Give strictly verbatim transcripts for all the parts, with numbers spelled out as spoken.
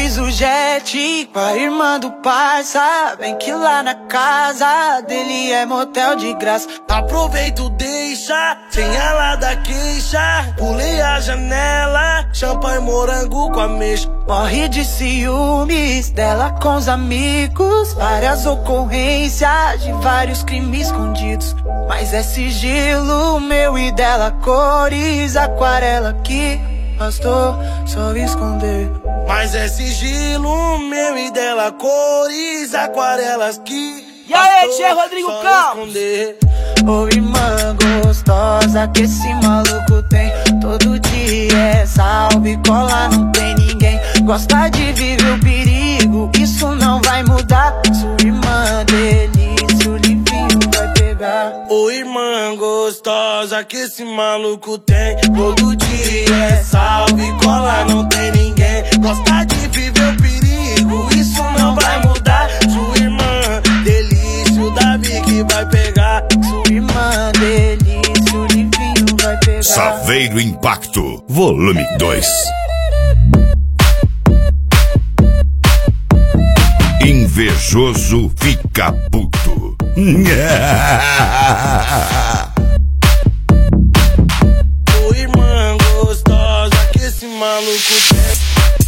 fiz o jet com a irmã do parça. Bem que lá na casa dele é motel de graça. Aproveito, deixa, sem ela da queixa. Pulei a janela, champanhe morango com ameixa. Morre de ciúmes dela com os amigos. Várias ocorrências de vários crimes escondidos. Mas é sigilo meu e dela, cores aquarela que bastou só esconder. Mas é sigilo meu e dela, cores aquarelas que E aí, tia Rodrigo Campos? Ô irmã gostosa que esse maluco tem. Todo dia é salve, cola, não tem ninguém. Gosta de viver o perigo, isso não vai mudar. Sua irmã delícia, o livinho vai pegar. Ô irmã gostosa que esse maluco tem. Todo dia é salve, cola, não tem ninguém. Gosta de viver o perigo, isso não vai mudar. Sua irmã delícia, o Davi que vai pegar. Sua irmã delícia, o livinho vai pegar. Saveiro Impacto, volume dois. Invejoso fica puto. Ô irmã gostosa que esse maluco tem.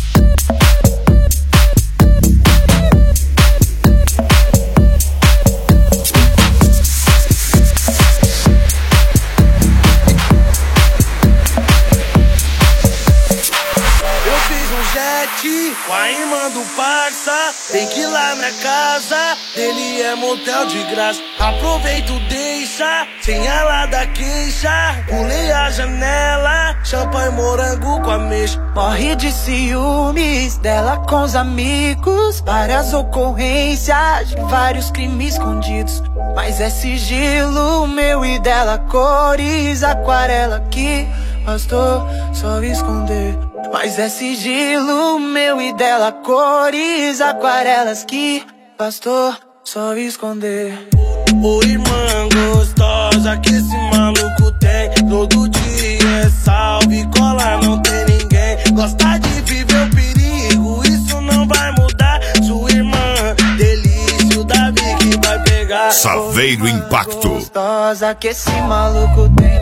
Com a irmã do parça, tem que ir lá na casa dele é motel de graça. Aproveito, deixa, sem ela da queixa. Pulei a janela, champanhe morango com ameixa. Morre de ciúmes dela com os amigos. Várias ocorrências de vários crimes escondidos. Mas é sigilo meu e dela, cores aquarela que bastou só esconder. Mas é sigilo meu e dela, cores aquarelas que bastou só esconder. Ô irmã gostosa que esse maluco tem. Todo dia é salve, cola, não tem ninguém. Gosta de viver o perigo, isso não vai mudar. Sua irmã delícia, o Davi que vai pegar. Saveiro Impacto. Gostosa que esse maluco tem.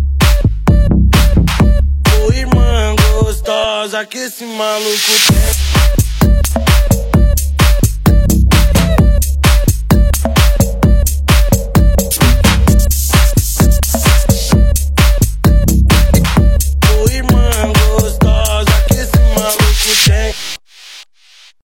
Que esse maluco tem.